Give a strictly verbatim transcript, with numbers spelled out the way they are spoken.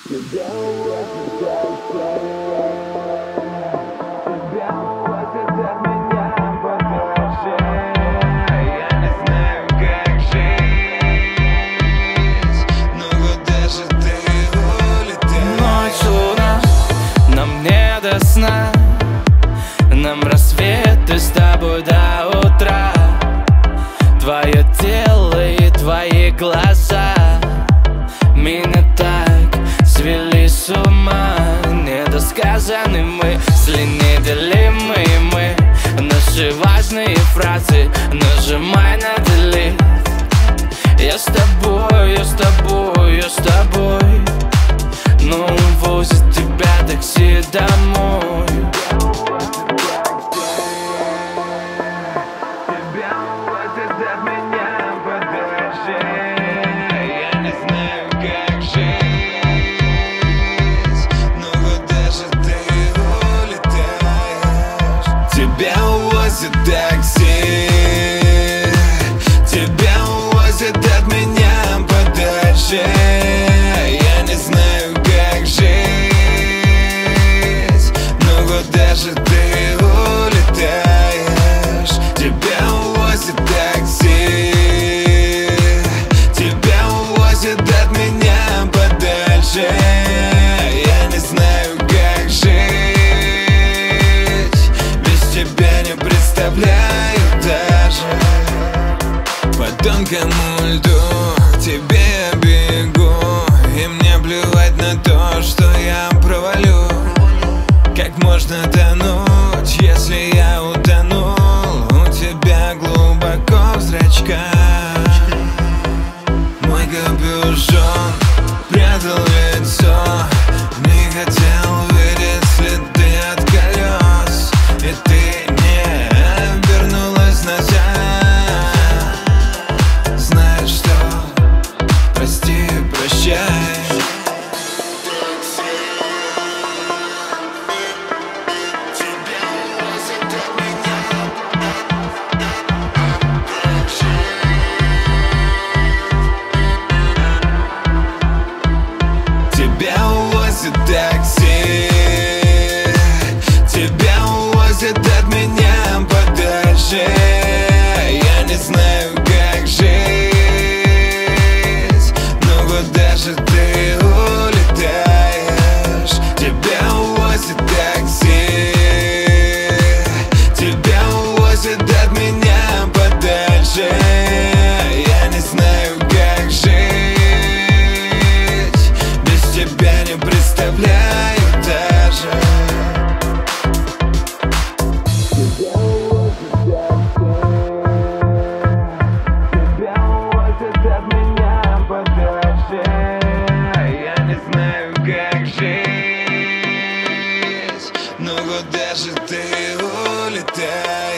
Тебя увозят дальше, тебя увозят от меня подальше. Я не знаю, как жить, но куда же ты улетаешь? Ночь, луна, нам не до сна, нам рассветы с тобой до утра. Твое тело и твои глаза меня так свели с ума. Недосказаны мысли, неделимые мы. Наши важные фразы нажимай на delete. Я с тобой, я с тобой, я с тобой, но увозит тебя такси домой. Тебя увозят от меня подальше. Я не знаю, как жить, но куда же ты улетаешь? Тебя увозят такси, тебя увозят от меня подальше. Я не знаю, как жить, но куда же ты улетаешь? Тебя увозят такси, тебя увозят от меня подальше. Я не знаю, как жить, без тебя не представляю даже. По тонкому льду к тебе я бегу, и мне плевать на то, что я провалю. Как можно тонуть, если я утонул у тебя глубоко в зрачках? Мой капюшон прятал лицо, не хотел видеть следы от колес, и ты не обернулась назад. Знаешь что? Прости, прощай. Тебя увозят такси, тебя увозят от меня подальше. Я не знаю, как жить, но куда же ты улетаешь? Тебя увозят такси, тебя увозят от меня подальше. Я не знаю, как жить, без тебя не представляю даже. Тебя увозят тебя увозят от меня подальше. Я не знаю, как жить, но куда же ты улетаешь?